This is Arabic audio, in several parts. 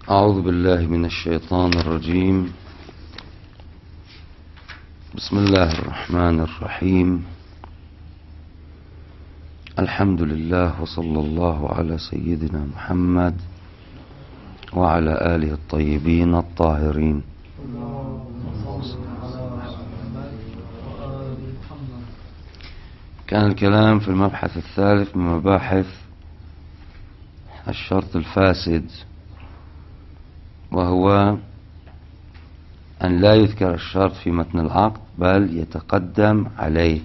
أعوذ بالله من الشيطان الرجيم. بسم الله الرحمن الرحيم. الحمد لله وصلى الله على سيدنا محمد وعلى آله الطيبين الطاهرين. كان الكلام في المبحث الثالث من مباحث الشرط الفاسد، وهو أن لا يذكر الشرط في متن العقد بل يتقدم عليه.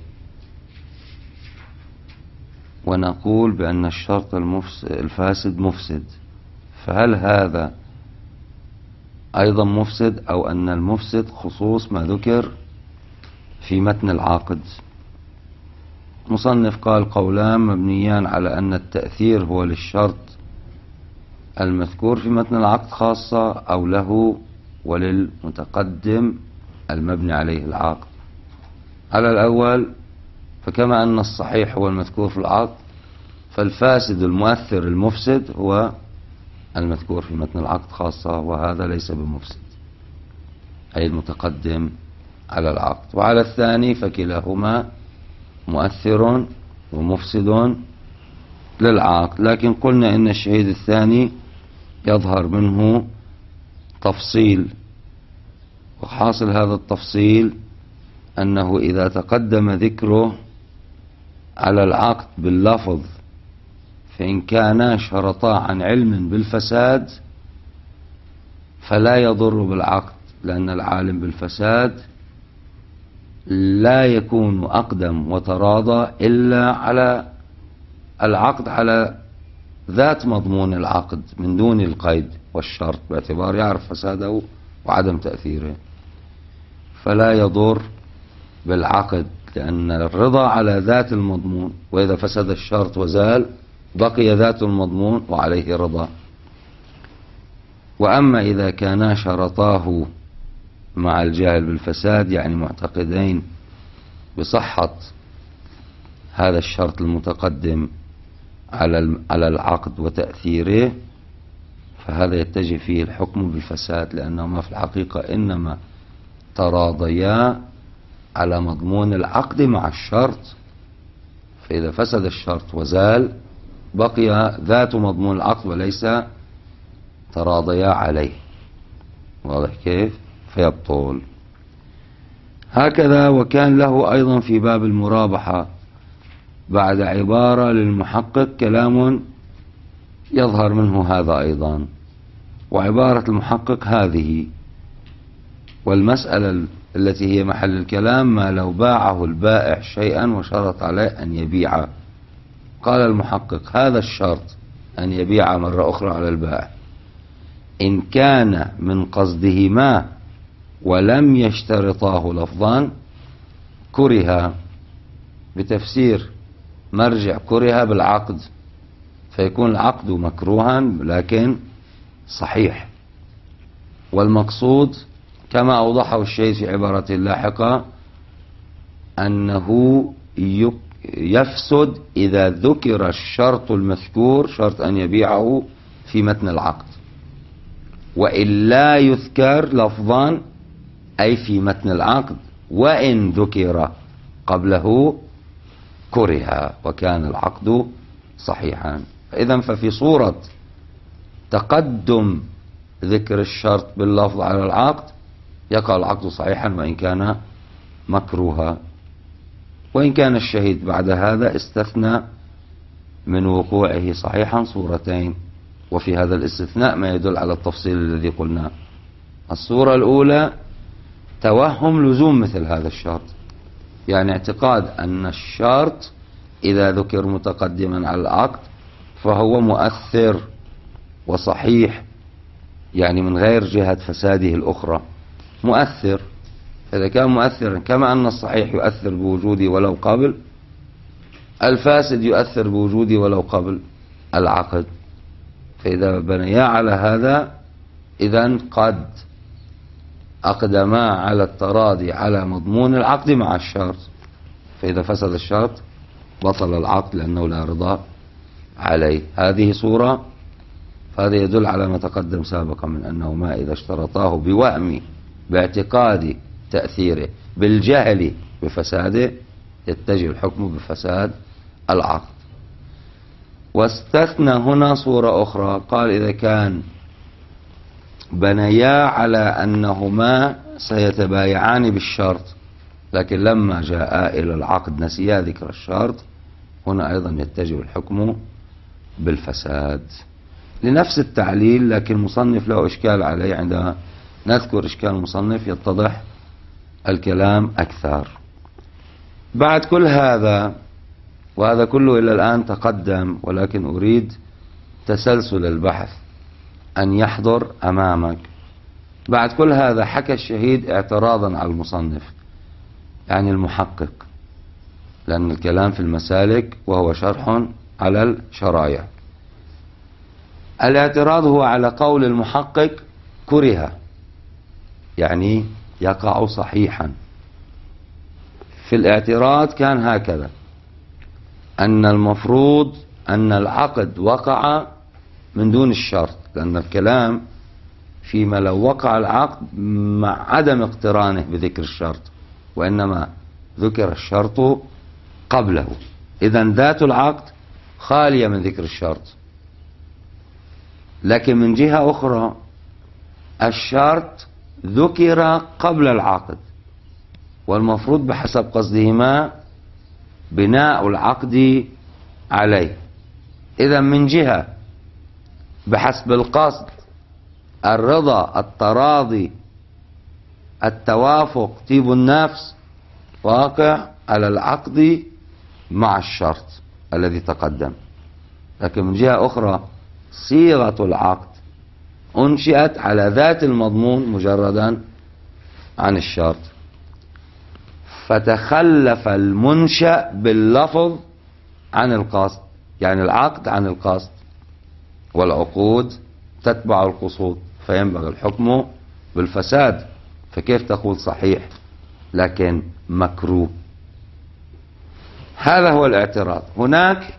ونقول بأن الشرط الفاسد مفسد، فهل هذا أيضا مفسد أو أن المفسد خصوص ما ذكر في متن العقد؟ مصنف قال قولان مبنيان على أن التأثير هو للشرط المذكور في متن العقد خاصة أو له وللمتقدم المبني عليه العقد. على الأول، فكما أن الصحيح هو المذكور في العقد، فالفاسد المؤثر المفسد هو المذكور في متن العقد خاصة، وهذا ليس بمفسد، أي المتقدم على العقد. وعلى الثاني، فكلاهما مؤثر ومفسد للعقد، لكن قلنا إن الشهيد الثاني يظهر منه تفصيل، وحاصل هذا التفصيل أنه إذا تقدم ذكره على العقد باللفظ فإن كانا شرطا عن علم بالفساد فلا يضر بالعقد، لأن العالم بالفساد لا يكون أقدم وتراضى إلا على العقد على ذات مضمون العقد من دون القيد والشرط، باعتبار يعرف فساده وعدم تأثيره، فلا يضر بالعقد، لأن الرضا على ذات المضمون، وإذا فسد الشرط وزال بقي ذات المضمون وعليه رضا. وأما إذا كانا شرطاه مع الجاهل بالفساد، يعني معتقدين بصحة هذا الشرط المتقدم على العقد وتأثيره، فهذا يتجه فيه الحكم بالفساد، لأنهما في الحقيقة إنما تراضيا على مضمون العقد مع الشرط، فإذا فسد الشرط وزال بقي ذات مضمون العقد وليس تراضيا عليه. واضح كيف؟ فيبطل. هكذا وكان له أيضا في باب المرابحة بعد عبارة للمحقق كلام يظهر منه هذا أيضا، وعبارة المحقق هذه، والمسألة التي هي محل الكلام ما لو باعه البائع شيئا وشرط عليه أن يبيع. قال المحقق هذا الشرط أن يبيع مرة أخرى على البائع إن كان من قصدهما ولم يشترطاه لفظا كره، بتفسير مرجع كره بالعقد، فيكون العقد مكروها لكن صحيح. والمقصود كما أوضحه الشيخ في عبارته اللاحقة أنه يفسد إذا ذكر الشرط المذكور، شرط أن يبيعه، في متن العقد، وإلا يذكر لفظا أي في متن العقد، وإن ذكر قبله كره وكان العقد صحيحا. إذن ففي صورة تقدم ذكر الشرط باللفظ على العقد يقع العقد صحيحا وإن كان مكروها. وإن كان الشهيد بعد هذا استثنى من وقوعه صحيحا صورتين، وفي هذا الاستثناء ما يدل على التفصيل الذي قلناه. الصورة الأولى توهم لزوم مثل هذا الشرط، يعني اعتقاد أن الشرط إذا ذكر متقدما على العقد فهو مؤثر وصحيح، يعني من غير جهة فساده الأخرى مؤثر. إذا كان مؤثرا كما أن الصحيح يؤثر بوجودي ولو قبل، الفاسد يؤثر بوجودي ولو قبل العقد. فإذا بنيا على هذا إذن قد أقدما على التراضي على مضمون العقد مع الشرط، فإذا فسد الشرط بطل العقد لأنه لا رضا عليه. هذه صورة هذا يدل على ما تقدم سابقا من أنه ما إذا اشترطاه بوهم باعتقاد تأثيره بالجهل بفساده يتجه الحكم بفساد العقد. واستثنى هنا صورة أخرى، قال إذا كان بنيا على أنهما سيتبايعان بالشرط لكن لما جاء إلى العقد نسيا ذكر الشرط، هنا أيضا يتجه الحكم بالفساد لنفس التعليل، لكن المصنف له إشكال عليه. عندما نذكر إشكال المصنف يتضح الكلام أكثر. بعد كل هذا، وهذا كله إلى الآن تقدم، ولكن أريد تسلسل البحث أن يحضر أمامك. بعد كل هذا حكى الشهيد اعتراضا على المصنف، يعني المحقق، لأن الكلام في المسالك وهو شرح على الشرائع. الاعتراض هو على قول المحقق كره، يعني يقع صحيحا. في الاعتراض كان هكذا، أن المفروض أن العقد وقع من دون الشرط، لأن الكلام فيما لو وقع العقد مع عدم اقترانه بذكر الشرط، وإنما ذكر الشرط قبله، إذن ذات العقد خالية من ذكر الشرط. لكن من جهة أخرى الشرط ذكر قبل العقد، والمفروض بحسب قصدهما بناء العقد عليه. إذا من جهة بحسب القصد الرضا، التراضي، التوافق، طيب النفس واقع على العقد مع الشرط الذي تقدم. لكن من جهة أخرى صيغة العقد أنشئت على ذات المضمون مجردا عن الشرط، فتخلف المنشأ باللفظ عن القصد، يعني العقد عن القصد، والعقود تتبع القصود، فينبغي الحكم بالفساد. فكيف تقول صحيح لكن مكروه؟ هذا هو الاعتراض. هناك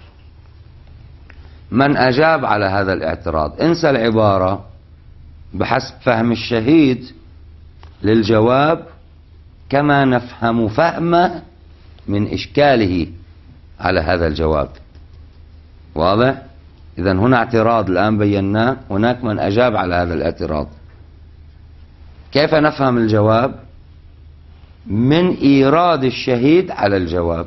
من أجاب على هذا الاعتراض. انسى العبارة، بحسب فهم الشهيد للجواب كما نفهم فهمه من إشكاله على هذا الجواب. واضح؟ إذن هنا اعتراض الآن بيناه، هناك من أجاب على هذا الاعتراض. كيف نفهم الجواب؟ من إيراد الشهيد على الجواب.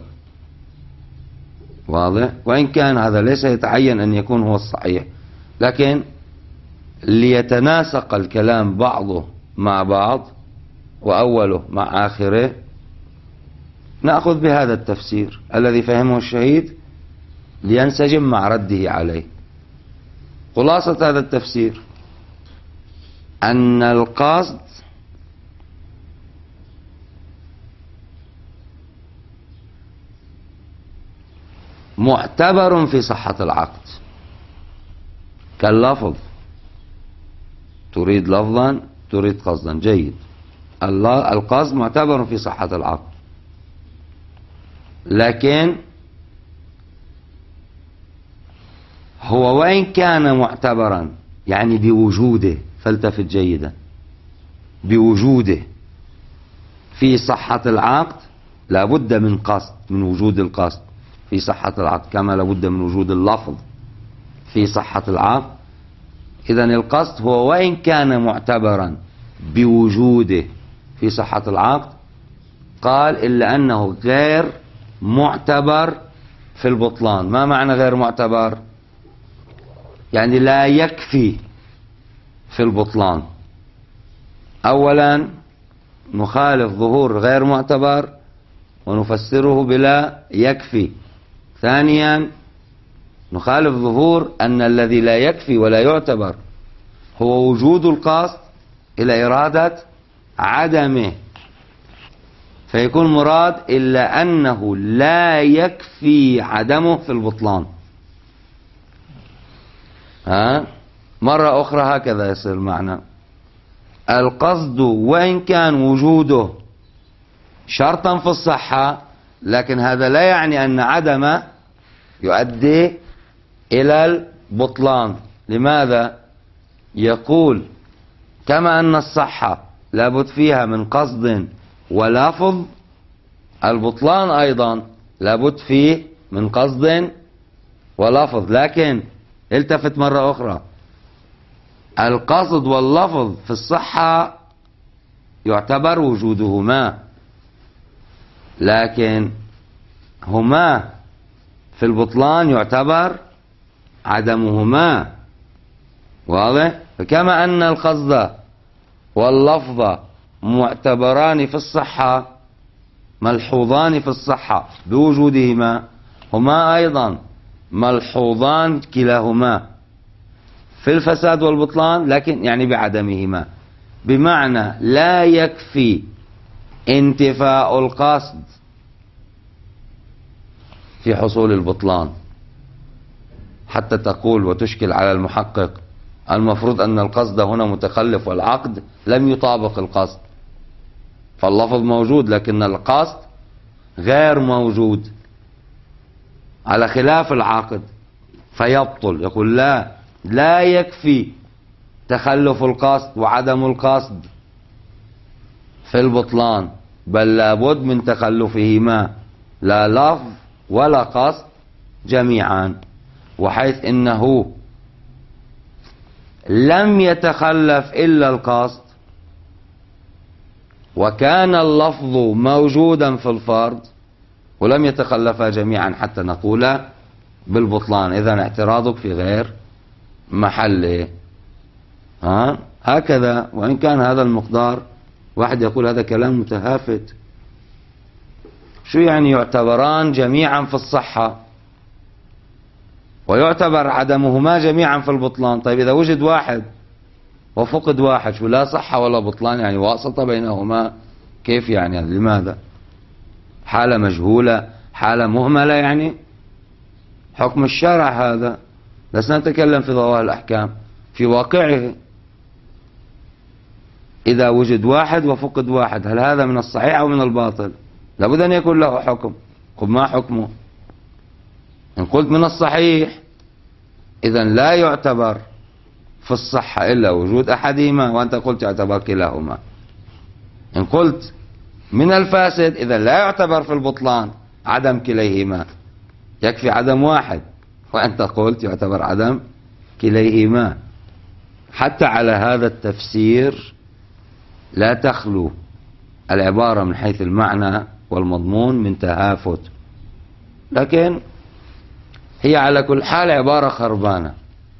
واضح؟ وإن كان هذا ليس يتعين أن يكون هو الصحيح، لكن ليتناسق الكلام بعضه مع بعض وأوله مع آخره نأخذ بهذا التفسير الذي فهمه الشهيد لينسجم مع رده عليه. خلاصة هذا التفسير أن القصد معتبر في صحة العقد كاللفظ، تريد لفظا تريد قصدا، جيد، القصد معتبر في صحة العقد. لكن هو وإن كان معتبرا، يعني بوجوده، فالتفت جيدا، بوجوده في صحة العقد لابد من قصد، من وجود القصد في صحة العقد، كما لابد من وجود اللفظ في صحة العقد. إذن القصد هو وإن كان معتبرا بوجوده في صحة العقد، قال إلا أنه غير معتبر في البطلان. ما معنى غير معتبر؟ يعني لا يكفي في البطلان. أولا نخالف ظهور غير معتبر ونفسره بلا يكفي. ثانيا نخالف ظهور أن الذي لا يكفي ولا يعتبر هو وجود القصد إلى إرادة عدمه، فيكون مراد إلا أنه لا يكفي عدمه في البطلان. مرة أخرى هكذا يصير معنى القصد وإن كان وجوده شرطا في الصحة، لكن هذا لا يعني أن عدمه يؤدي إلى البطلان. لماذا؟ يقول كما أن الصحة لابد فيها من قصد ولفظ، البطلان أيضا لابد فيه من قصد ولفظ. لكن التفت مرة أخرى، القصد واللفظ في الصحة يعتبر وجودهما، لكن هما في البطلان يعتبر عدمهما. واضح؟ فكما أن القصد واللفظ معتبران في الصحة، ملحوظان في الصحة بوجودهما، هما أيضا ملحوظان كلاهما في الفساد والبطلان، لكن يعني بعدمهما. بمعنى لا يكفي انتفاء القصد في حصول البطلان حتى تقول وتشكل على المحقق المفروض أن القصد هنا متخلف والعقد لم يطابق القصد، فاللفظ موجود لكن القصد غير موجود على خلاف العقد فيبطل. يقول لا يكفي تخلف القصد وعدم القصد في البطلان، بل لابد من تخلفهما، لا لفظ ولا قصد جميعا. وحيث إنه لم يتخلف إلا القصد وكان اللفظ موجودا في الفرض ولم يتخلفا جميعا حتى نقول بالبطلان، إذن اعتراضك في غير محله. هكذا. وإن كان هذا المقدار واحد يقول هذا كلام متهافت، شو يعني يعتبران جميعا في الصحة ويعتبر عدمهما جميعا في البطلان؟ طيب إذا وجد واحد وفقد واحد شو لا صحة ولا بطلان؟ يعني واسطة بينهما، كيف يعني؟ لماذا؟ حالة مجهولة، حالة مهملة، يعني حكم الشرع هذا، لسنا نتكلم في ظواهر الأحكام في واقعه. إذا وجد واحد وفقد واحد، هل هذا من الصحيح أو من الباطل؟ لابد أن يكون له حكم. قل ما حكمه؟ إن قلت من الصحيح إذن لا يعتبر في الصحة إلا وجود أحدهما، وأنت قلت يعتبر كلاهما. إن قلت من الفاسد إذن لا يعتبر في البطلان عدم كليهما، يكفي عدم واحد، وأنت قلت يعتبر عدم كليهما. حتى على هذا التفسير لا تخلو العبارة من حيث المعنى والمضمون من تهافت، لكن هي على كل حال عبارة خربانة.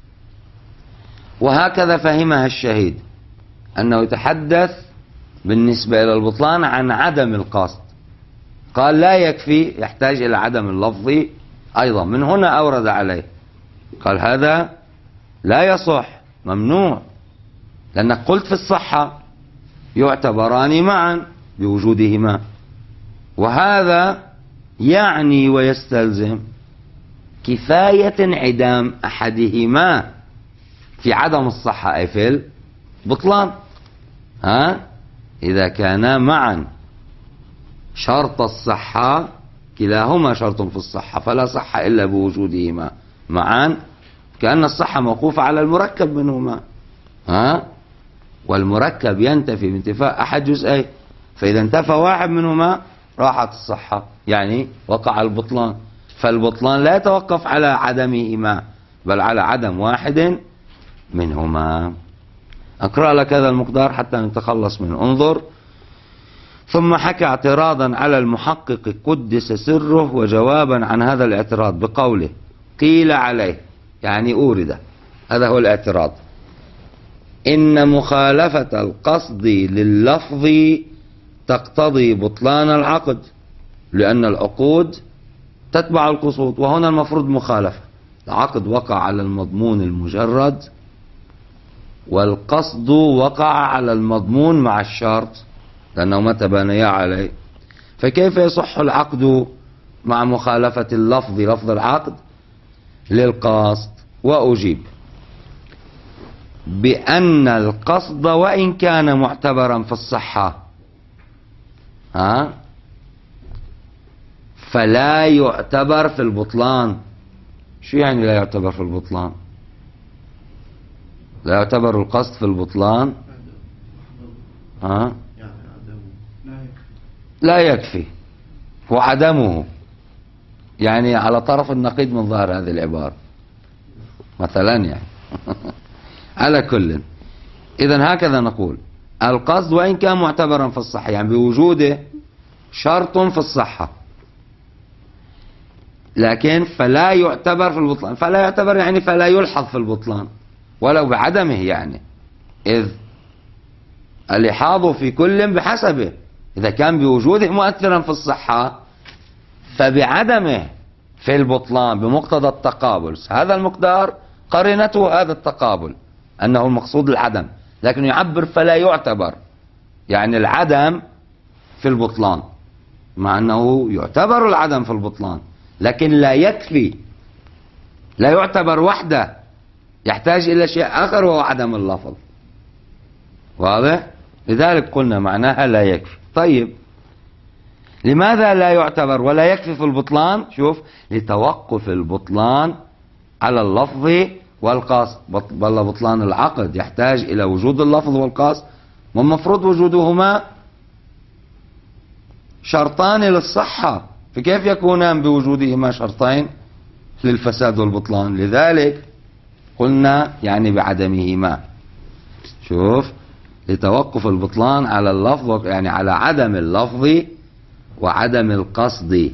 وهكذا فهمها الشهيد، أنه يتحدث بالنسبة إلى البطلان عن عدم القصد، قال لا يكفي، يحتاج إلى عدم اللفظ أيضا. من هنا أورد عليه، قال هذا لا يصح، ممنوع، لأنك قلت في الصحة يعتبران معا بوجودهما، وهذا يعني ويستلزم كفاية انعدام أحدهما في عدم الصحة أي في البطلان. إذا كانا معا شرط الصحة، كلاهما شرط في الصحة، فلا صحة إلا بوجودهما معا، كأن الصحة موقوفة على المركب منهما، والمركب ينتفي بانتفاء أحد جزئين، فإذا انتفى واحد منهما راحت الصحة، يعني وقع البطلان. فالبطلان لا يتوقف على عدمهما بل على عدم واحد منهما. أقرأ لك هذا المقدار حتى نتخلص منه. انظر: ثم حكى اعتراضا على المحقق قدس سره وجوابا عن هذا الاعتراض بقوله: قيل عليه، يعني أورد، هذا هو الاعتراض: إن مخالفة القصد لللفظ تقتضي بطلان العقد، لأن العقود تتبع القصود، وهنا المفروض مخالفة. العقد وقع على المضمون المجرد، والقصد وقع على المضمون مع الشرط، لأنه ما تبانيا عليه. فكيف يصح العقد مع مخالفة اللفظ، لفظ العقد، للقصد؟ وأجيب بأن القصد وإن كان معتبرا في الصحة فلا يعتبر في البطلان. شو يعني لا يعتبر في البطلان؟ لا يعتبر القصد في البطلان. لا يكفي وعدمه يعني على طرف النقيض من ظاهر هذه العبارة مثلا يعني على كل. إذن هكذا نقول القصد وإن كان معتبرا في الصحة يعني بوجوده شرط في الصحة، لكن فلا يعتبر في البطلان. فلا يعتبر يعني فلا يلحظ في البطلان ولو بعدمه يعني، إذ اللحاظ في كل بحسبه. إذا كان بوجوده مؤثرا في الصحة فبعدمه في البطلان بمقتضى التقابل، هذا المقدار قرينته هذا التقابل أنه المقصود العدم، لكن يعبر فلا يعتبر يعني العدم في البطلان، مع أنه يعتبر العدم في البطلان لكن لا يكفي، لا يعتبر وحده، يحتاج إلى شيء آخر وهو عدم اللفظ. واضح؟ لذلك قلنا معناها لا يكفي. طيب لماذا لا يعتبر ولا يكفي في البطلان؟ شوف، لتوقف البطلان على اللفظ والقصد. بل بطلان العقد يحتاج إلى وجود اللفظ والقصد، والمفروض وجودهما شرطان للصحة، فكيف يكونان بوجودهما شرطين للفساد والبطلان؟ لذلك قلنا يعني بعدمهما. شوف، لتوقف البطلان على اللفظ يعني على عدم اللفظ وعدم القصد.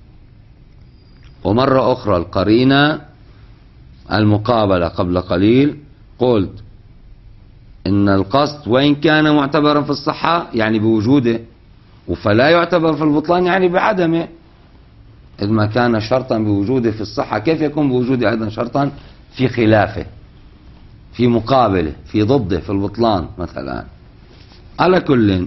ومرة أخرى القرينة المقابلة قبل قليل قلت إن القصد وإن كان معتبرا في الصحة يعني بوجوده، فلا يعتبر في البطلان يعني بعدمه. إذ ما كان شرطا بوجوده في الصحة كيف يكون بوجوده أيضا شرطا في خلافه، في مقابله، في ضده في البطلان مثلا. على كل،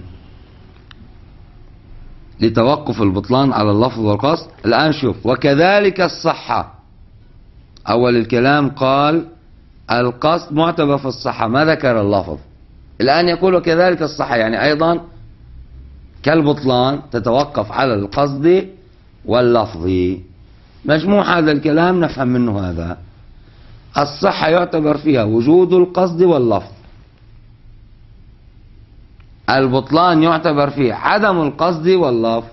لتوقف البطلان على اللفظ والقصد. الآن شوف، وكذلك الصحة. أول الكلام قال القصد معتبر في الصحة، ما ذكر اللفظ. الآن يقول وكذلك الصحة يعني أيضا كالبطلان تتوقف على القصد واللفظ. مجموع هذا الكلام نفهم منه هذا: الصحة يعتبر فيها وجود القصد واللفظ، البطلان يعتبر فيه عدم القصد واللفظ.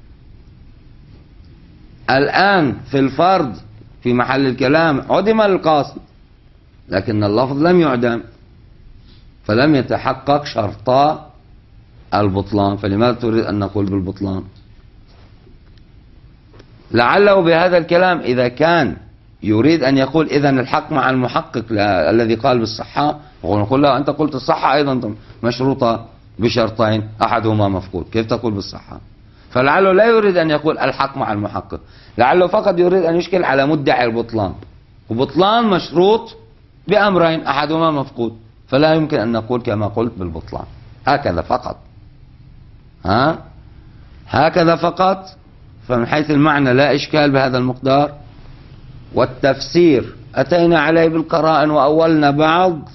الآن في الفرض في محل الكلام عدم القصد لكن اللفظ لم يعدم، فلم يتحقق شرطا البطلان. فلماذا تريد أن نقول بالبطلان؟ لعله بهذا الكلام إذا كان يريد أن يقول إذن الحق مع المحقق الذي قال بالصحة، ونقول له أنت قلت الصحة أيضا مشروطة بشرطين أحدهما مفقود، كيف تقول بالصحة؟ فلعله لا يريد أن يقول الحق مع المحقق، لعله فقط يريد أن يشكل على مدعي البطلان، وبطلان مشروط بأمرين أحدهما مفقود، فلا يمكن أن نقول كما قلت بالبطلان. هكذا فقط، هكذا فقط. فمن حيث المعنى لا إشكال بهذا المقدار. والتفسير أتينا عليه بالقرائن وأولنا بعض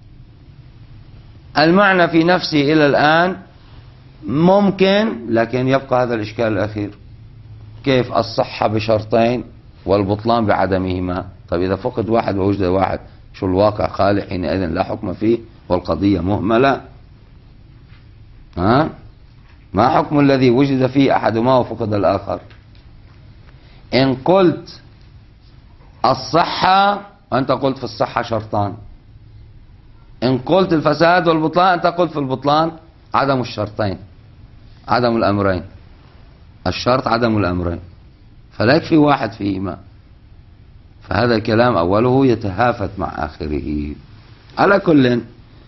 المعنى في نفسه إلى الآن ممكن، لكن يبقى هذا الإشكال الأخير: كيف الصحة بشرطين والبطلان بعدمهما؟ طيب إذا فقد واحد ووجد واحد شو الواقع خالي حينئذ لا حكم فيه والقضية مهملة. ما حكم الذي وجد فيه أحدهما وفقد الآخر؟ إن قلت الصحة أنت قلت في الصحة شرطان، إن قلت الفساد والبطلان أنت قلت في البطلان عدم الشرطين، عدم الأمرين، الشرط عدم الأمرين، فلا يكفي واحد فيهما. فهذا الكلام أوله يتهافت مع آخره. على كل،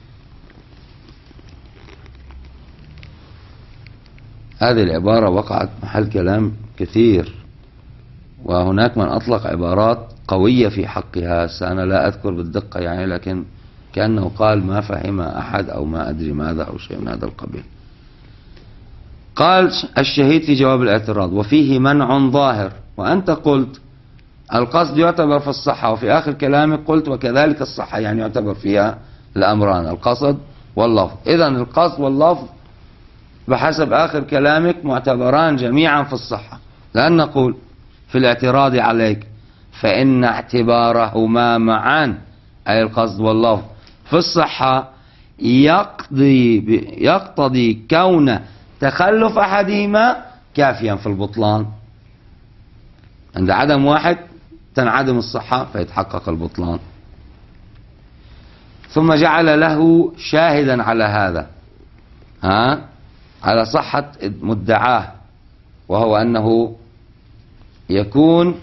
هذه العبارة وقعت محل كلام كثير، وهناك من أطلق عبارات قوية في حقها، أنا لا أذكر بالدقة يعني، لكن كأنه قال ما فهم أحد أو ما أدري ماذا أو شيء من هذا القبيل. قال الشهيد في جواب الاعتراض: وفيه منع ظاهر. وأنت قلت القصد يعتبر في الصحة، وفي آخر كلامك قلت وكذلك الصحة يعني يعتبر فيها الأمران القصد واللفظ. إذن القصد واللفظ بحسب آخر كلامك معتبران جميعا في الصحة. لأن نقول في الاعتراض عليك فإن اعتبارهما معا أي القصد واللفظ في الصحة يقتضي كون تخلف أحدهما كافيا في البطلان. عند عدم واحد تنعدم الصحة فيتحقق البطلان. ثم جعل له شاهدا على هذا، على صحة مدعاه، وهو أنه يكون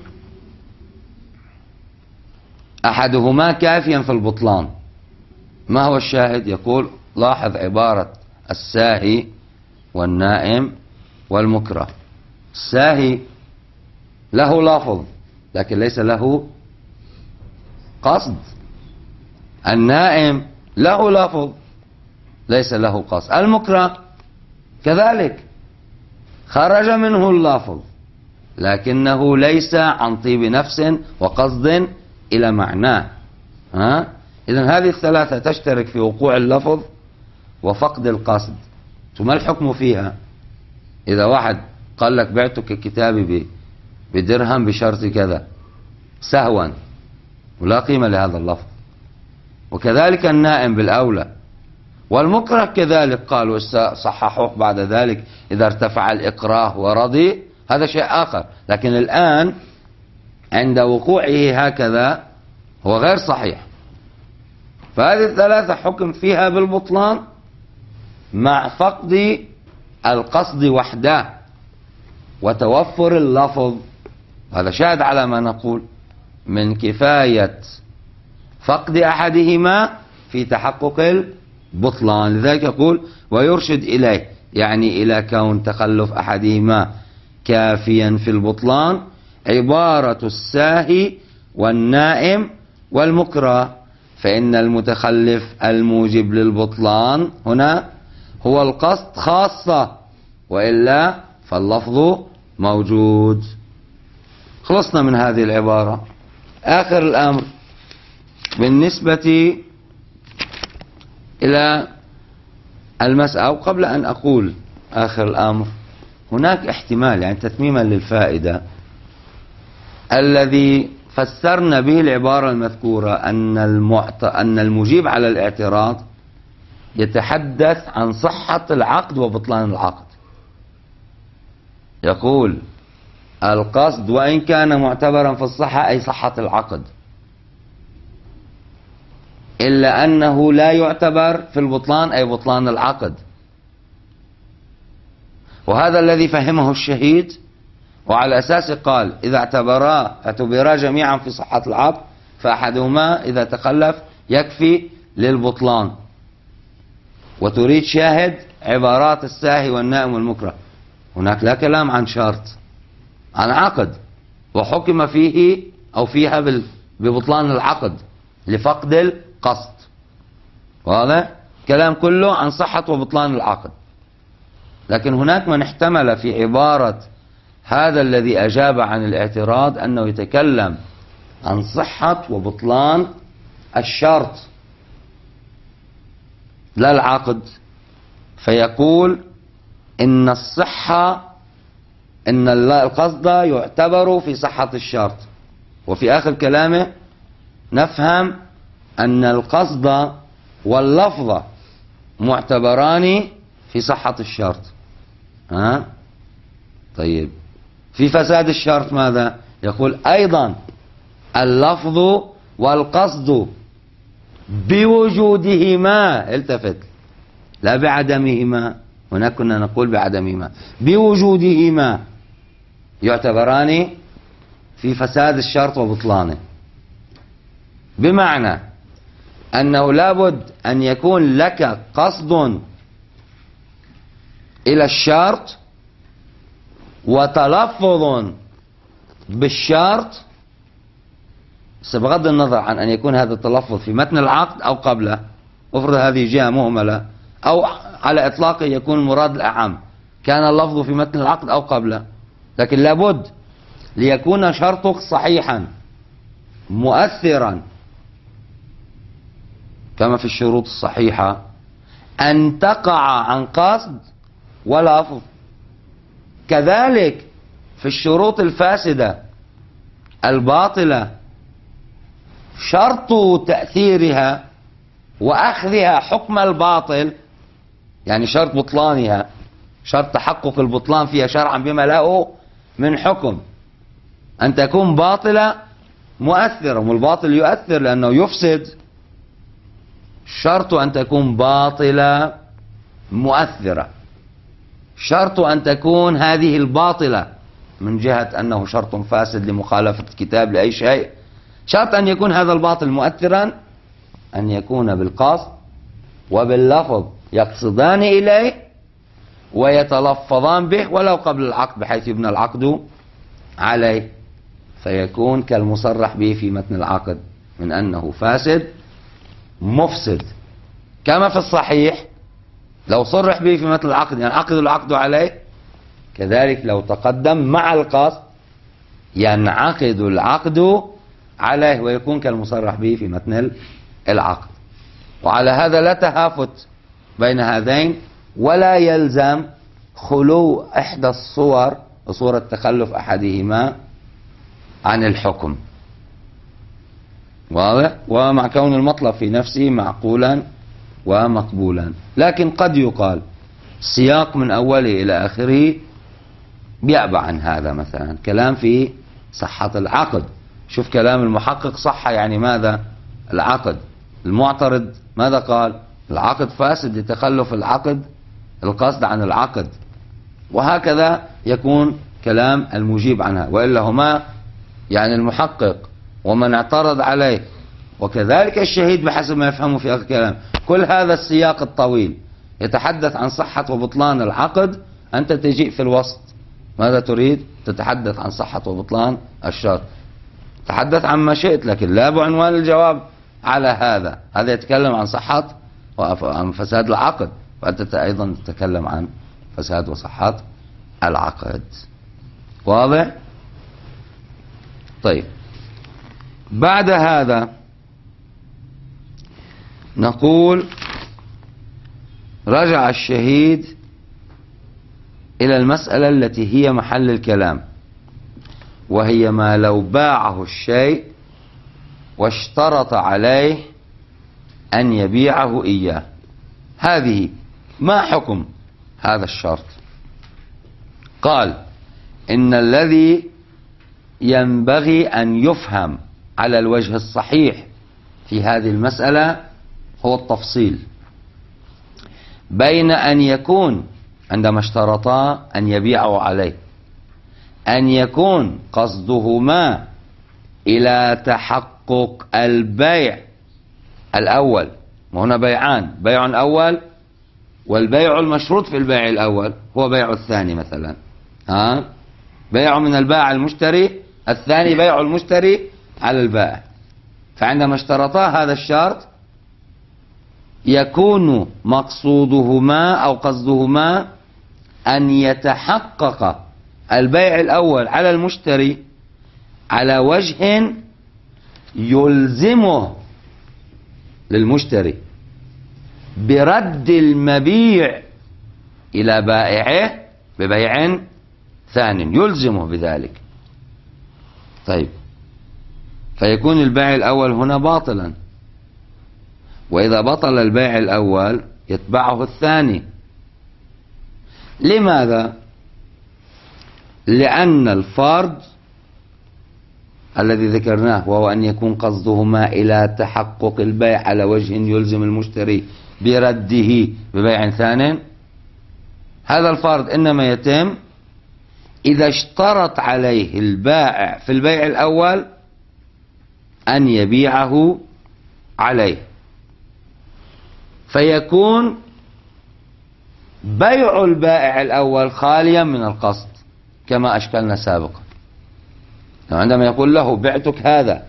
أحدهما كافيا في البطلان. ما هو الشاهد؟ يقول لاحظ عبارة الساهي والنائم والمكره. الساهي له لفظ لكن ليس له قصد، النائم له لفظ ليس له قصد، المكره كذلك خرج منه اللفظ لكنه ليس عن طيب نفس وقصد إلى معناه. إذن هذه الثلاثة تشترك في وقوع اللفظ وفقد القصد. ثم الحكم فيها؟ إذا واحد قال لك بعتك كتابي بدرهم بشرط كذا سهوا ولا قيمة لهذا اللفظ، وكذلك النائم بالأولى، والمكره كذلك قالوا صححوه بعد ذلك إذا ارتفع الإكراه ورضي، هذا شيء آخر، لكن الآن عند وقوعه هكذا هو غير صحيح. فهذه الثلاثة حكم فيها بالبطلان مع فقد القصد وحده وتوفر اللفظ. هذا شاهد على ما نقول من كفاية فقد أحدهما في تحقق البطلان. لذلك يقول ويرشد إليه، يعني إلى كون تخلف أحدهما كافيا في البطلان، عبارة الساهي والنائم والمكره، فإن المتخلف الموجب للبطلان هنا هو القصد خاصة، وإلا فاللفظ موجود. خلصنا من هذه العبارة. آخر الأمر بالنسبة إلى المسألة، وقبل أن أقول آخر الأمر هناك احتمال، يعني تتميما للفائدة، الذي فسرنا به العبارة المذكورة أن المجيب على الاعتراض يتحدث عن صحة العقد وبطلان العقد. يقول القصد وإن كان معتبرا في الصحة أي صحة العقد، إلا أنه لا يعتبر في البطلان أي بطلان العقد. وهذا الذي فهمه الشهيد، وعلى أساس قال إذا اعتبرا جميعا في صحة العقد فأحدهما إذا تخلف يكفي للبطلان. وتريد شاهد عبارات الساهي والنائم والمكره. هناك لا كلام عن شرط، عن عقد، وحكم فيه أو فيها ببطلان العقد لفقد القصد. وهذا كلام كله عن صحة وبطلان العقد. لكن هناك من احتمل في عبارة هذا الذي أجاب عن الاعتراض أنه يتكلم عن صحة وبطلان الشرط لا العقد، فيقول إن الصحة إن القصد يعتبر في صحة الشرط. وفي آخر كلامه نفهم أن القصد واللفظ معتبران في صحة الشرط. طيب في فساد الشرط ماذا؟ يقول أيضا اللفظ والقصد بوجودهما، التفت، لا بعدمهما، هناك كنا نقول بعدمهما، بوجودهما يعتبران في فساد الشرط وبطلانه. بمعنى أنه لابد أن يكون لك قصد إلى الشرط وتلفظ بالشرط، بغض النظر عن أن يكون هذا التلفظ في متن العقد أو قبله، افرض هذه جهة مهملة، أو على إطلاقه يكون المراد الأعم، كان اللفظ في متن العقد أو قبله. لكن لابد ليكون شرطك صحيحا مؤثرا كما في الشروط الصحيحة أن تقع عن قصد ولفظ. كذلك في الشروط الفاسدة الباطلة شرط تأثيرها وأخذها حكم الباطل، يعني شرط بطلانها، شرط تحقق البطلان فيها شرعا بما له من حكم، أن تكون باطلة مؤثرة، والباطل يؤثر لأنه يفسد. شرط أن تكون باطلة مؤثرة، شرط أن تكون هذه الباطلة من جهة أنه شرط فاسد لمخالفة الكتاب لأي شيء، شرط أن يكون هذا الباطل مؤثرا أن يكون بالقصد وباللفظ يقصدان إليه ويتلفظان به ولو قبل العقد بحيث يبنى العقد عليه، فيكون كالمصرح به في متن العقد من أنه فاسد مفسد، كما في الصحيح لو صرح به في متن العقد ينعقد العقد عليه، كذلك لو تقدم مع القصد ينعقد العقد عليه ويكون كالمصرح به في متن العقد. وعلى هذا لا تهافت بين هذين، ولا يلزم خلو إحدى الصور صورة تخلف أحدهما عن الحكم، واضح؟ ومع كون المطلب في نفسه معقولا ومقبولا. لكن قد يقال سياق من أوله إلى آخره بيأبى عن هذا، مثلا كلام في صحة العقد، شوف كلام المحقق صحة يعني ماذا؟ العقد. المعترض ماذا قال؟ العقد فاسد لتخلف العقد القصد عن العقد، وهكذا يكون كلام المجيب عنها، وإلا هما يعني المحقق ومن اعترض عليه وكذلك الشهيد بحسب ما يفهمه في آخر الكلام، كل هذا السياق الطويل يتحدث عن صحة وبطلان العقد، أنت تجيء في الوسط ماذا تريد؟ تتحدث عن صحة وبطلان الشرط، تحدث عن ما شئت، لكن لا بعنوان الجواب على هذا. هذا يتكلم عن صحة وعن فساد العقد، وأنت أيضا تتكلم عن فساد وصحة العقد. واضح؟ طيب، بعد هذا نقول رجع الشهيد إلى المسألة التي هي محل الكلام، وهي ما لو باعه الشيء واشترط عليه أن يبيعه إياه، هذه ما حكم هذا الشرط؟ قال إن الذي ينبغي أن يفهم على الوجه الصحيح في هذه المسألة هو التفصيل بين أن يكون عندما اشترطا أن يبيعوا عليه أن يكون قصدهما إلى تحقق البيع الأول، وهنا بيعان، بيع أول والبيع المشروط في البيع الأول هو بيع الثاني، مثلا بيع من البائع المشتري، الثاني بيع المشتري على البائع. فعندما اشترطا هذا الشرط يكون مقصودهما أو قصدهما أن يتحقق البيع الأول على المشتري على وجه يلزمه للمشتري برد المبيع إلى بائعه ببيع ثاني، يلزمه بذلك. طيب، فيكون البيع الأول هنا باطلا، وإذا بطل البيع الأول يتبعه الثاني. لماذا؟ لأن الفرض الذي ذكرناه وهو أن يكون قصدهما إلى تحقق البيع على وجه يلزم المشتري برده ببيع ثاني، هذا الفرض إنما يتم إذا اشترط عليه البائع في البيع الأول أن يبيعه عليه، فيكون بيع البائع الأول خاليا من القصد كما أشكلنا سابقا. عندما يقول له بعتك هذا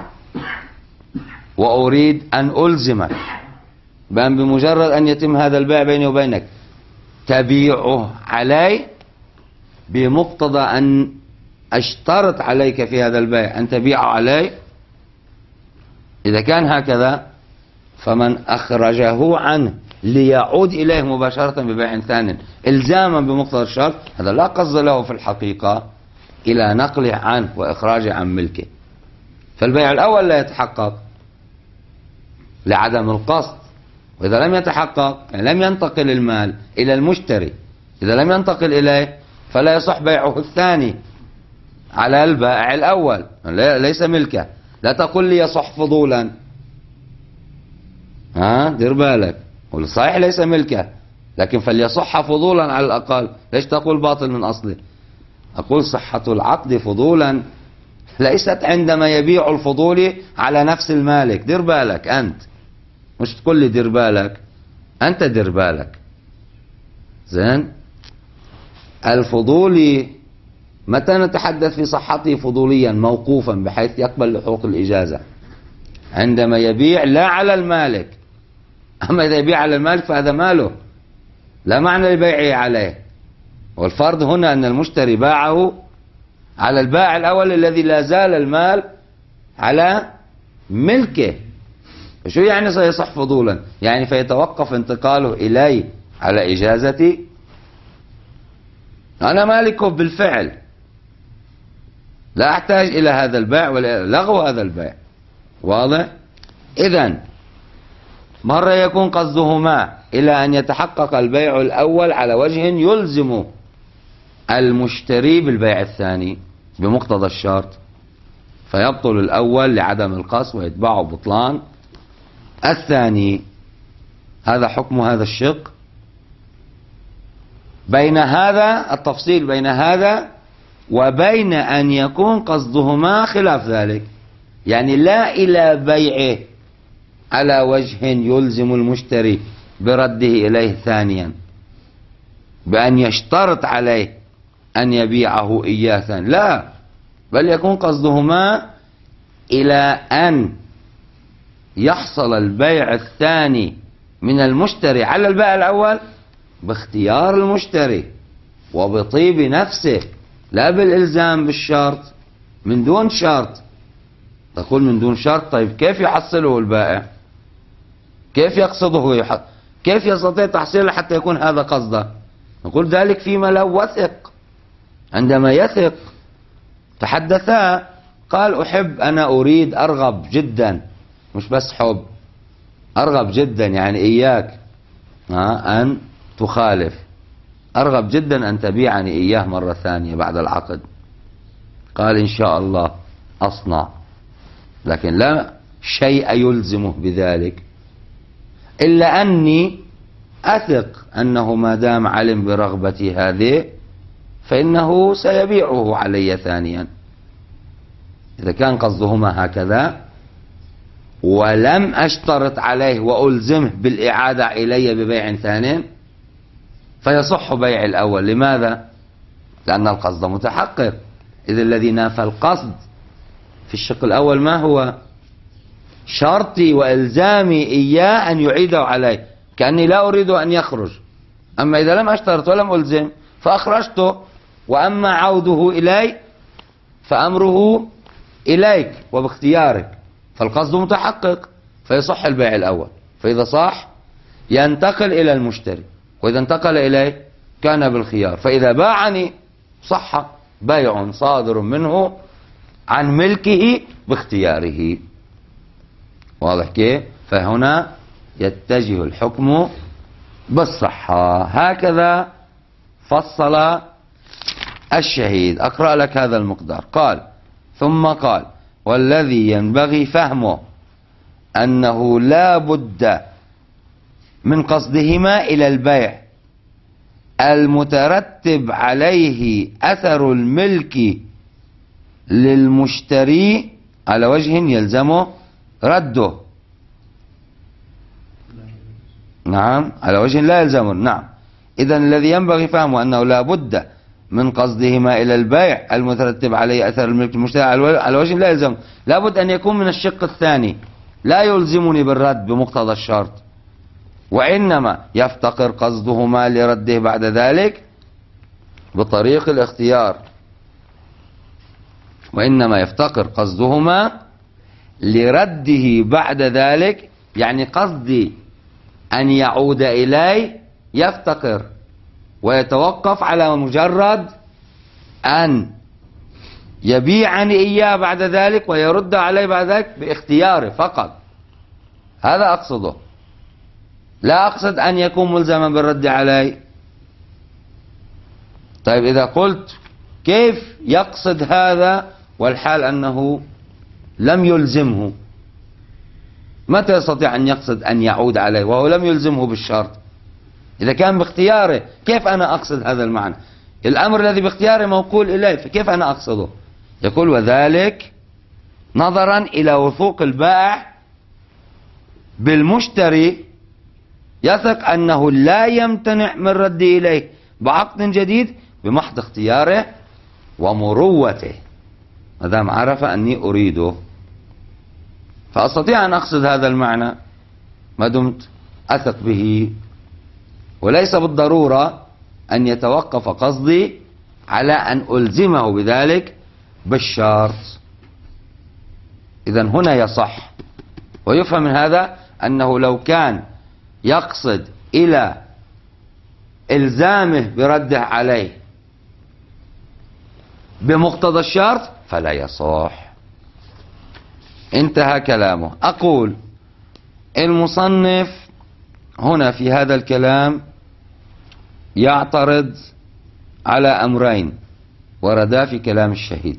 وأريد أن ألزمك بأن بمجرد أن يتم هذا البيع بيني وبينك تبيعه علي بمقتضى أن أشترط عليك في هذا البيع أن تبيعه علي، إذا كان هكذا فمن أخرجه عنه ليعود إليه مباشرة ببيع ثانٍ إلزاما بمقتضى الشرط، هذا لا قصد له في الحقيقة إلى نقله عنه وإخراجه عن ملكه. فالبيع الأول لا يتحقق لعدم القصد، وإذا لم يتحقق يعني لم ينتقل المال إلى المشتري، إذا لم ينتقل إليه فلا يصح بيعه الثاني على البائع الأول، ليس ملكه. لا تقول لي يصح فضولا، دير بالك، صحيح ليس ملكه لكن فليصح فضولا على الأقل. ليش تقول باطل من أصله؟ أقول صحة العقد فضولا ليست عندما يبيع الفضولي على نفس المالك. دير بالك أنت، مش تقول لي دير بالك، أنت دير بالك. زين، الفضولي متى نتحدث في صحته فضوليا موقوفا بحيث يقبل حقوق الإجازة؟ عندما يبيع لا على المالك. أما إذا يبيع على المالك فهذا ماله، لا معنى لبيعه عليه. والفرض هنا أن المشتري باعه على البائع الأول الذي لا زال المال على ملكه. شو يعني سيصح فضولا؟ يعني فيتوقف انتقاله إلي على إجازتي، أنا مالكه بالفعل، لا أحتاج إلى هذا البيع ولا لغو هذا البيع. واضح؟ إذن مرة يكون قصدهما إلى أن يتحقق البيع الأول على وجه يلزم المشتري بالبيع الثاني بمقتضى الشرط، فيبطل الأول لعدم القصد ويتبعه بطلان الثاني. هذا حكم هذا الشق. بين هذا التفصيل بين هذا وبين أن يكون قصدهما خلاف ذلك، يعني لا إلى بيعه على وجه يلزم المشتري برده إليه ثانيا بأن يشترط عليه أن يبيعه إياه ثانيا، لا، بل يكون قصدهما إلى أن يحصل البيع الثاني من المشتري على البائع الأول باختيار المشتري وبطيب نفسه، لا بالإلزام بالشرط، من دون شرط. تقول من دون شرط، طيب كيف يحصله البائع؟ كيف يقصده؟ كيف يستطيع تحصيله حتى يكون هذا قصده؟ نقول ذلك فيما لو وثق. عندما يثق تحدثا، قال أحب، أنا أريد، أرغب جدا، مش بس حب، أرغب جدا يعني إياك أن تخالف، أرغب جدا أن تبيعني إياه مرة ثانية بعد العقد. قال إن شاء الله أصنع، لكن لا شيء يلزمه بذلك، إلا أني أثق أنه ما دام علم برغبتي هذه فإنه سيبيعه علي ثانيا. إذا كان قصدهما هكذا ولم أشترط عليه وألزمه بالإعادة إلي ببيع ثاني فيصح بيع الأول. لماذا؟ لأن القصد متحقق. إذا الذي نافى القصد في الشق الأول ما هو؟ شرطي وإلزامي إياه أن يعيده علي، كأني لا أريد أن يخرج. أما إذا لم أشترط ولم ألزم فأخرجته، وأما عوده إلي فأمره إليك وباختيارك، فالقصد متحقق فيصح البيع الأول. فإذا صح ينتقل إلى المشتري، وإذا انتقل إليه كان بالخيار. فإذا باعني صح بيع صادر منه عن ملكه باختياره. واضح كيف؟ فهنا يتجه الحكم بالصحة. هكذا فصل الشهيد. أقرأ لك هذا المقدار. قال ثم قال والذي ينبغي فهمه أنه لا بد من قصدهما إلى البيع المترتب عليه أثر الملك للمشتري على وجه يلزمه رده. نعم، على وجه لا يلزمه. نعم، إذن الذي ينبغي فهمه أنه لا بد من قصدهما إلى البيع المترتب عليه أثر الملك المشتري على وجه لا يلزمه. لا بد أن يكون من الشق الثاني، لا يلزمني بالرد بمقتضى الشرط، وإنما يفتقر قصدهما لرده بعد ذلك بطريق الاختيار. وإنما يفتقر قصدهما لرده بعد ذلك، يعني قصدي أن يعود إلي يفتقر ويتوقف على مجرد أن يبيعني إياه بعد ذلك ويرد علي بعد ذلك باختياره فقط. هذا أقصده. لا أقصد أن يكون ملزما بالرد علي. طيب إذا قلت كيف يقصد هذا والحال أنه لم يلزمه؟ متى يستطيع أن يقصد أن يعود عليه وهو لم يلزمه بالشرط؟ إذا كان باختياره كيف أنا أقصد هذا المعنى؟ الأمر الذي باختياري موكول إليه، فكيف أنا أقصده؟ يقول وذلك نظرا إلى وثوق البائع بالمشتري يثق أنه لا يمتنع من رد إليه بعقد جديد بمحض اختياره ومروته، ما دام عرف أني أريده، فأستطيع أن أقصد هذا المعنى ما دمت أثق به، وليس بالضرورة أن يتوقف قصدي على أن ألزمه بذلك بالشرط. إذن هنا يصح، ويفهم من هذا أنه لو كان يقصد إلى إلزامه برده عليه بمقتضى الشرط فلا يصح. انتهى كلامه. أقول المصنف هنا في هذا الكلام يعترض على أمرين وردا في كلام الشهيد.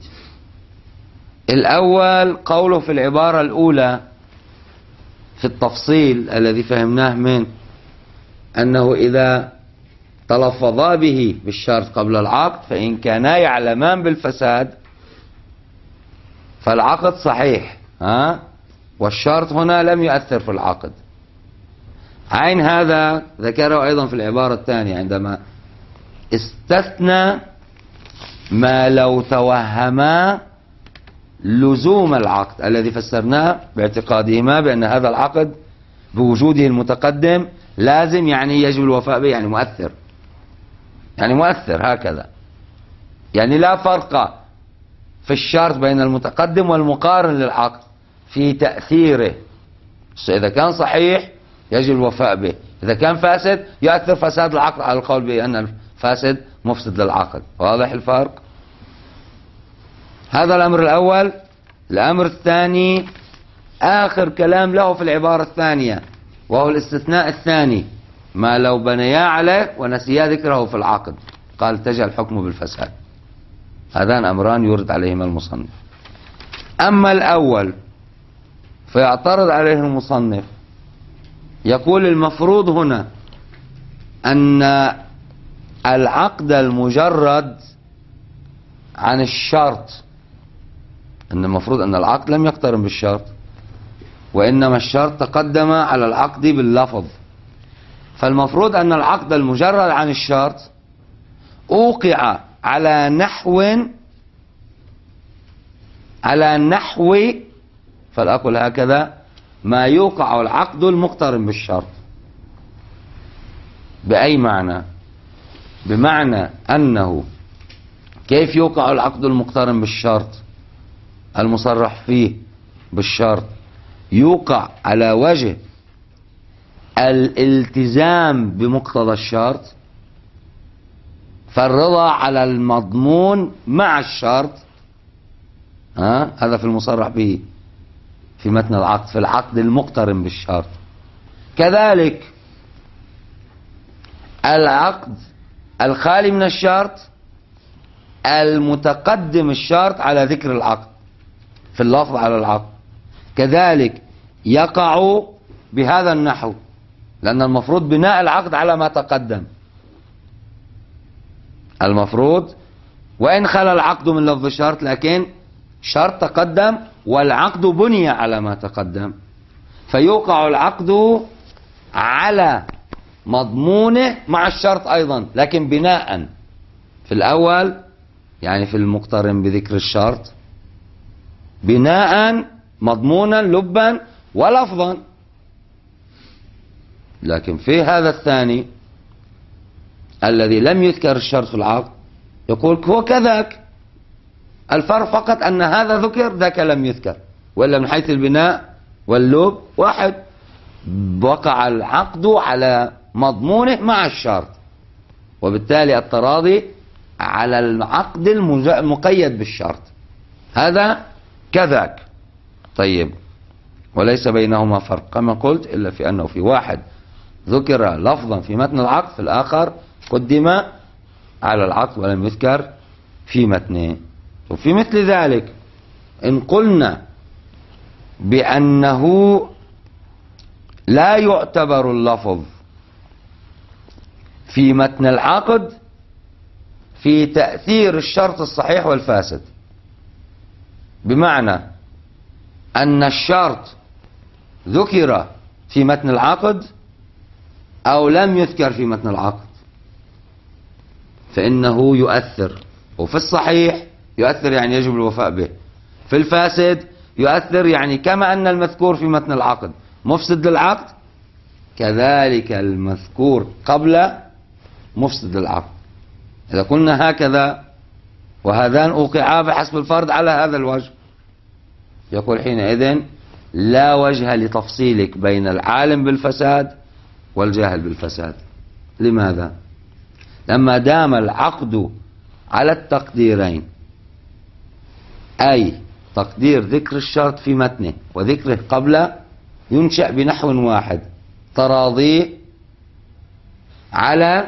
الأول قوله في العبارة الأولى في التفصيل الذي فهمناه منه أنه إذا تلفظا به بالشرط قبل العقد فإن كانا يعلمان بالفساد فالعقد صحيح، والشرط هنا لم يؤثر في العقد. عين هذا ذكره أيضا في العبارة الثانية عندما استثنى ما لو توهما لزوم العقد الذي فسرناه باعتقادهما بأن هذا العقد بوجوده المتقدم لازم، يعني يجب الوفاء به، يعني مؤثر، يعني مؤثر هكذا، يعني لا فرق في الشرط بين المتقدم والمقارن للعقد في تأثيره. إذا كان صحيح يجب الوفاء به، إذا كان فاسد يؤثر فساد العقد على القول بأن الفاسد مفسد للعقد. واضح الفرق؟ هذا الأمر الأول. الأمر الثاني آخر كلام له في العبارة الثانية وهو الاستثناء الثاني، ما لو بنيا عليه ونسيا ذكره في العقد قال تجعل الحكم بالفساد. هذان أمران يورد عليهما المصنف. أما الأول فيعترض عليه المصنف، يقول المفروض هنا أن العقد المجرد عن الشرط، أن المفروض أن العقد لم يقترن بالشرط وإنما الشرط تقدم على العقد باللفظ، فالمفروض أن العقد المجرد عن الشرط أوقع على نحو فلأقل هكذا ما يوقع العقد المقترن بالشرط. بأي معنى؟ بمعنى أنه كيف يوقع العقد المقترن بالشرط المصرح فيه بالشرط؟ يوقع على وجه الالتزام بمقتضى الشرط، فالرضا على المضمون مع الشرط، هذا في المصرح به في متن العقد، في العقد المقترن بالشرط. كذلك العقد الخالي من الشرط المتقدم الشرط على ذكر العقد في اللفظ على العقد كذلك يقع بهذا النحو، لأن المفروض بناء العقد على ما تقدم. المفروض وإن خلا العقد من لفظ الشرط لكن شرط تقدم والعقد بني على ما تقدم، فيوقع العقد على مضمونه مع الشرط أيضا، لكن بناء في الأول يعني في المقترن بذكر الشرط بناء مضمونا لبا ولفظا، لكن في هذا الثاني الذي لم يذكر الشرط في العقد يقول هو كذاك، الفرق فقط أن هذا ذكر ذاك لم يذكر، وإلا من حيث البناء واللب واحد. وقع العقد على مضمونه مع الشرط، وبالتالي التراضي على العقد المقيد بالشرط، هذا كذاك. طيب وليس بينهما فرق كما قلت إلا في أنه في واحد ذكر لفظا في متن العقد، في الآخر قدم على العقد ولم يذكر في متنه. وفي مثل ذلك إن قلنا بأنه لا يعتبر اللفظ في متن العقد في تأثير الشرط الصحيح والفاسد، بمعنى أن الشرط ذكر في متن العقد أو لم يذكر في متن العقد فإنه يؤثر. وفي الصحيح يؤثر يعني يجب الوفاء به، في الفاسد يؤثر يعني كما أن المذكور في متن العقد مفسد للعقد كذلك المذكور قبل مفسد للعقد. إذا قلنا هكذا وهذان أوقعا بحسب الفرض على هذا الوجه، يقول حينئذ لا وجه لتفصيلك بين العالم بالفساد والجاهل بالفساد. لماذا؟ لما دام العقد على التقديرين، أي تقدير ذكر الشرط في متنه وذكره قبل، ينشأ بنحو واحد: تراضيه على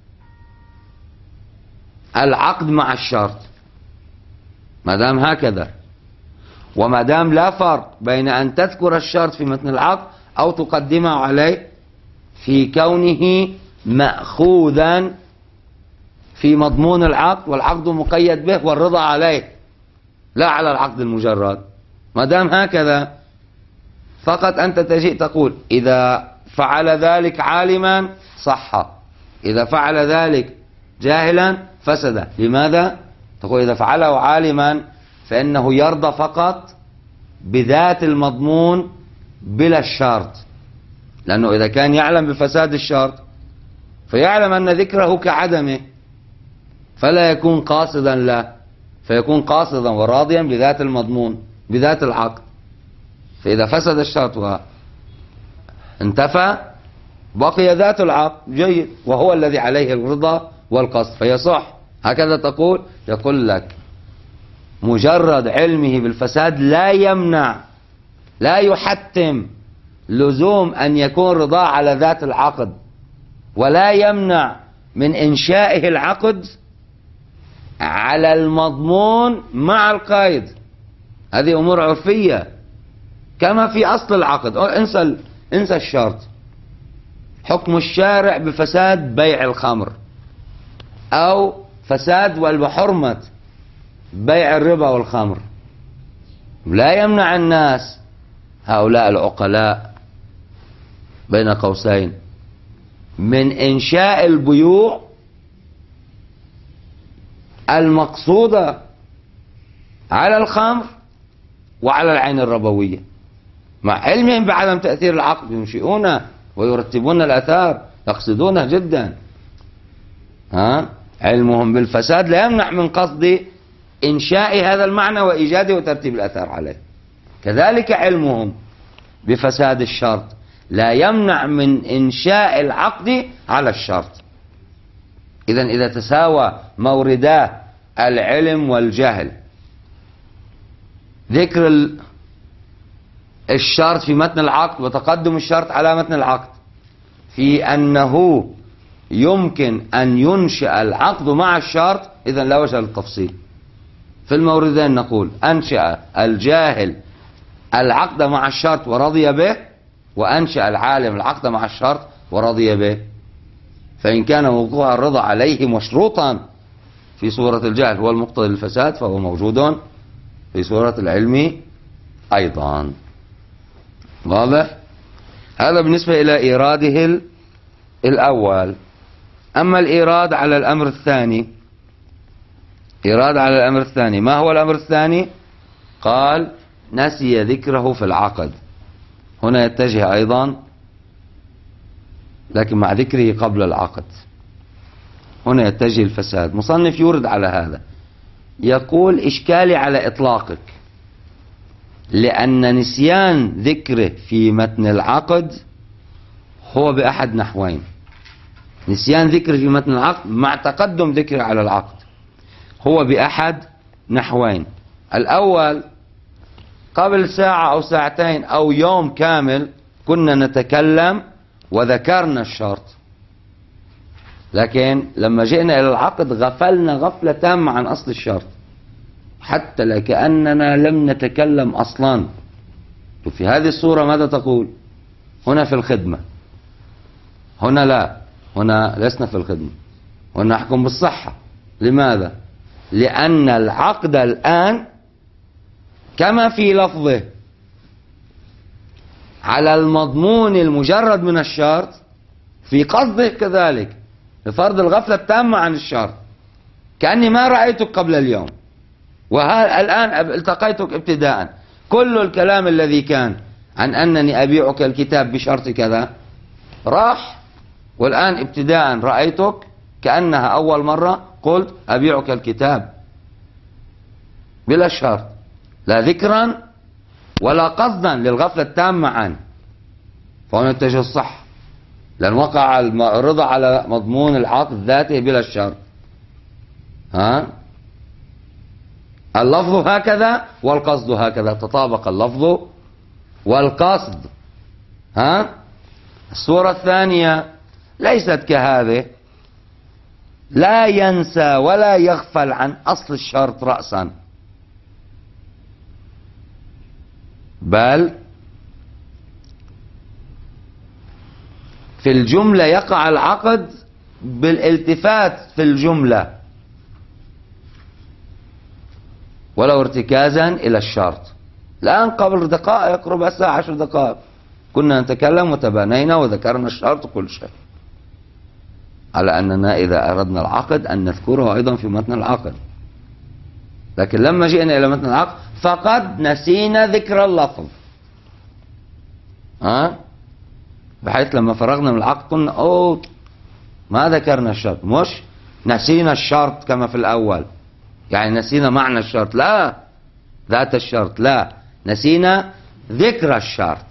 العقد مع الشرط. ما دام هكذا، وما دام لا فرق بين أن تذكر الشرط في متن العقد أو تقدمه عليه في كونه مأخوذا في مضمون العقد والعقد مقيد به والرضا عليه لا على العقد المجرد، ما دام هكذا فقط أنت تجيء تقول إذا فعل ذلك عالما صح، إذا فعل ذلك جاهلا فسد. لماذا؟ تقول إذا فعله عالما فإنه يرضى فقط بذات المضمون بلا الشرط، لأنه إذا كان يعلم بفساد الشرط فيعلم أن ذكره كعدمه فلا يكون قاصدا له، فيكون قاصدا وراضيا بذات المضمون بذات العقد. فإذا فسد الشرط وانتفى بقي ذات العقد جيد وهو الذي عليه الرضا والقصد فيصح. هكذا تقول؟ يقول لك مجرد علمه بالفساد لا يمنع، لا يحتم لزوم أن يكون رضا على ذات العقد، ولا يمنع من إنشائه العقد على المضمون مع القيد. هذه أمور عرفية كما في أصل العقد. انسى الشرط. حكم الشارع بفساد بيع الخمر أو فساد وحرمة بيع الربا والخمر، لا يمنع الناس هؤلاء العقلاء بين قوسين من إنشاء البيوع المقصودة على الخمر وعلى العين الربوية، مع علمهم بعدم تأثير العقد ينشئونه ويرتبون الأثار، يقصدونه جدا. علمهم بالفساد لا يمنع من قصد إنشاء هذا المعنى وإيجاده وترتيب الأثار عليه. كذلك علمهم بفساد الشرط لا يمنع من إنشاء العقد على الشرط. إذا تساوى موردا العلم والجهل، ذكر الشرط في متن العقد وتقدم الشرط على متن العقد في أنه يمكن أن ينشأ العقد مع الشرط، إذن لا وجه للتفصيل. في الموردين نقول أنشأ الجاهل العقد مع الشرط ورضي به، وأنشأ العالم العقد مع الشرط ورضي به. فإن كان موضوع الرضا عليه مشروطا في صورة الجهل هو المقتضي للفساد فهو موجود في صورة العلم أيضا. واضح؟ هذا بالنسبة إلى إيراده الأول. أما الإيراد على الأمر الثاني، إيراد على الأمر الثاني، ما هو الأمر الثاني؟ قال نسي ذكره في العقد. هنا يتجه أيضا لكن مع ذكره قبل العقد، هنا يتجه الفساد. مصنف يورد على هذا، يقول إشكالي على إطلاقك، لأن نسيان ذكره في متن العقد هو بأحد نحوين: نسيان ذكره في متن العقد مع تقدم ذكره على العقد هو بأحد نحوين. الأول، قبل ساعة أو ساعتين أو يوم كامل كنا نتكلم وذكرنا الشرط، لكن لما جئنا إلى العقد غفلنا غفلة تامة عن أصل الشرط، حتى لكأننا لم نتكلم أصلا. وفي هذه الصورة ماذا تقول؟ هنا في الخدمة، هنا لا، هنا لسنا في الخدمة، هنا نحكم بالصحة. لماذا؟ لأن العقد الآن كما في لفظه على المضمون المجرد من الشرط، في قصده كذلك لفرض الغفلة التامة عن الشرط، كأني ما رأيتك قبل اليوم، والآن التقيتك ابتداء. كل الكلام الذي كان عن أنني أبيعك الكتاب بشرط كذا راح، والآن ابتداء رأيتك كأنها أول مرة قلت أبيعك الكتاب بلا شرط، لا ذكرا ولا قصدا للغفلة التامة عنه، فهنا يتجه الصح، لأن وقع الرضا على مضمون العقد ذاته بلا الشرط. اللفظ هكذا والقصد هكذا، تطابق اللفظ والقصد. الصورة الثانية ليست كهذه، لا ينسى ولا يغفل عن أصل الشرط رأسا، بل في الجملة يقع العقد بالالتفات في الجملة ولو ارتكازا إلى الشرط. الآن قبل دقائق، ربع ساعة 10 دقائق، كنا نتكلم وتبانينا وذكرنا الشرط كل شيء، على أننا إذا أردنا العقد أن نذكره أيضا في متن العقد. لكن لما جئنا إلى متن العقد فقد نسينا ذكر اللفظ، بحيث لما فرغنا من العقد قلنا أوه ما ذكرنا الشرط، مش نسينا الشرط كما في الأول، يعني نسينا معنى الشرط، لا ذات الشرط، لا، نسينا ذكر الشرط.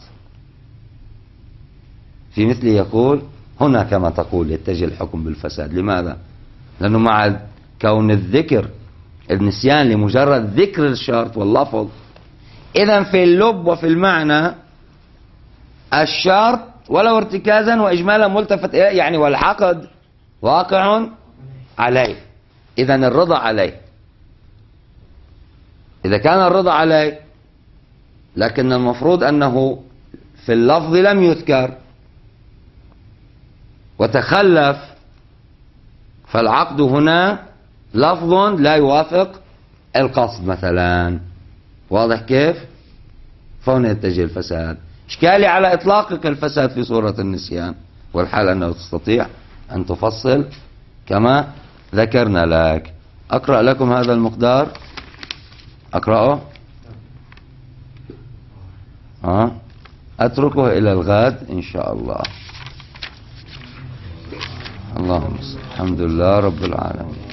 في مثله يقول هنا كما تقول يتجه الحكم بالفساد. لماذا؟ لأنه مع كون الذكر النسيان لمجرد ذكر الشرط واللفظ، إذن في اللب وفي المعنى الشرط ولو ارتكازا وإجمالا ملتفت إليه، يعني والعقد واقع عليه، إذن الرضا عليه. إذا كان الرضا عليه لكن المفروض أنه في اللفظ لم يذكر وتخلف، فالعقد هنا لفظ لا يوافق القصد مثلا، واضح كيف؟ فهنا يتجه الفساد. إشكالي على إطلاقك الفساد في صورة النسيان، والحال أنه تستطيع أن تفصل كما ذكرنا لك. أقرأ لكم هذا المقدار، أقرأه، أتركه إلى الغد إن شاء الله. اللهم الحمد لله رب العالمين.